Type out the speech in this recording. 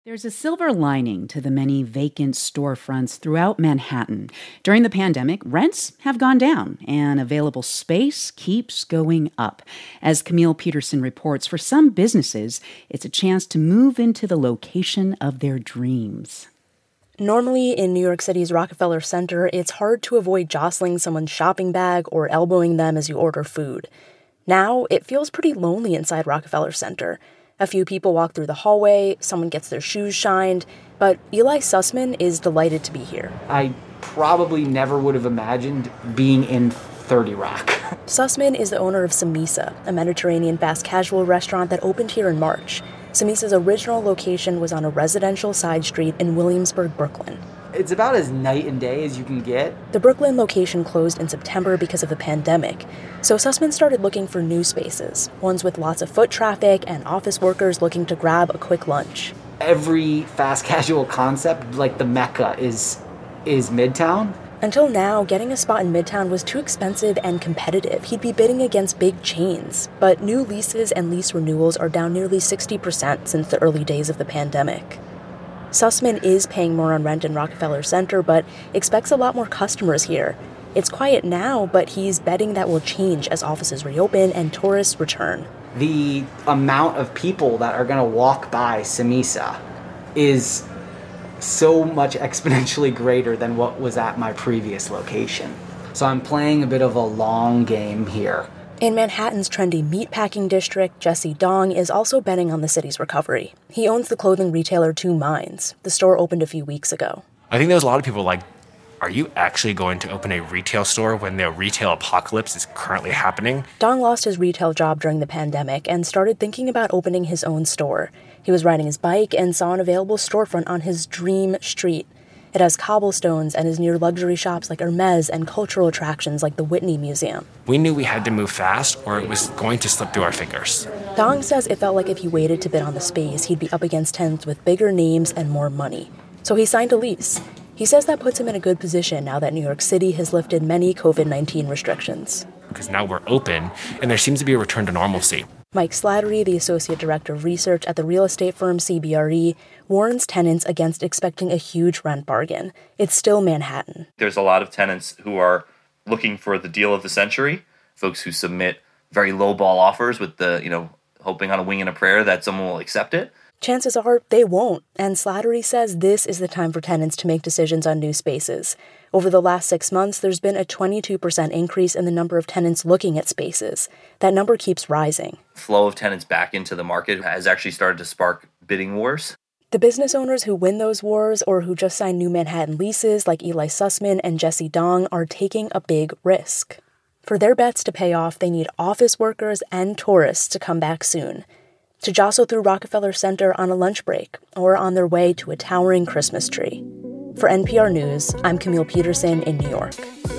There's a silver lining to the many vacant storefronts throughout Manhattan. During the pandemic, rents have gone down and available space keeps going up. As Camille Peterson reports, for some businesses, it's a chance to move into the location of their dreams. Normally, in New York City's Rockefeller Center, it's hard to avoid jostling someone's shopping bag or elbowing them as you order food. Now, it feels pretty lonely inside Rockefeller Center. A few people walk through the hallway, someone gets their shoes shined, but Eli Sussman is delighted to be here. I probably never would have imagined being in 30 Rock. Sussman is the owner of Samisa, a Mediterranean fast casual restaurant that opened here in March. Samisa's original location was on a residential side street in Williamsburg, Brooklyn. It's about as night and day as you can get. The Brooklyn location closed in September because of the pandemic, so Sussman started looking for new spaces, ones with lots of foot traffic and office workers looking to grab a quick lunch. Every fast casual concept, like the Mecca, is Midtown. Until now, getting a spot in Midtown was too expensive and competitive. He'd be bidding against big chains, but new leases and lease renewals are down nearly 60% since the early days of the pandemic. Sussman is paying more on rent in Rockefeller Center, but expects a lot more customers here. It's quiet now, but he's betting that will change as offices reopen and tourists return. The amount of people that are going to walk by Samisa is so much exponentially greater than what was at my previous location. So I'm playing a bit of a long game here. In Manhattan's trendy meatpacking district, Jesse Dong is also betting on the city's recovery. He owns the clothing retailer Two Minds. The store opened a few weeks ago. I think there's a lot of people like, are you actually going to open a retail store when the retail apocalypse is currently happening? Dong lost his retail job during the pandemic and started thinking about opening his own store. He was riding his bike and saw an available storefront on his dream street. It has cobblestones and is near luxury shops like Hermes and cultural attractions like the Whitney Museum. We knew we had to move fast or it was going to slip through our fingers. Dong says it felt like if he waited to bid on the space, he'd be up against tenants with bigger names and more money. So he signed a lease. He says that puts him in a good position now that New York City has lifted many COVID-19 restrictions. Because now we're open and there seems to be a return to normalcy. Mike Slattery, the associate director of research at the real estate firm CBRE, warns tenants against expecting a huge rent bargain. It's still Manhattan. There's a lot of tenants who are looking for the deal of the century, folks who submit very low-ball offers with hoping on a wing and a prayer that someone will accept it. Chances are they won't, and Slattery says this is the time for tenants to make decisions on new spaces. Over the last 6 months, there's been a 22% increase in the number of tenants looking at spaces. That number keeps rising. Flow of tenants back into the market has actually started to spark bidding wars. The business owners who win those wars or who just sign new Manhattan leases like Eli Sussman and Jesse Dong are taking a big risk. For their bets to pay off, they need office workers and tourists to come back soon, to jostle through Rockefeller Center on a lunch break or on their way to a towering Christmas tree. For NPR News, I'm Camille Peterson in New York.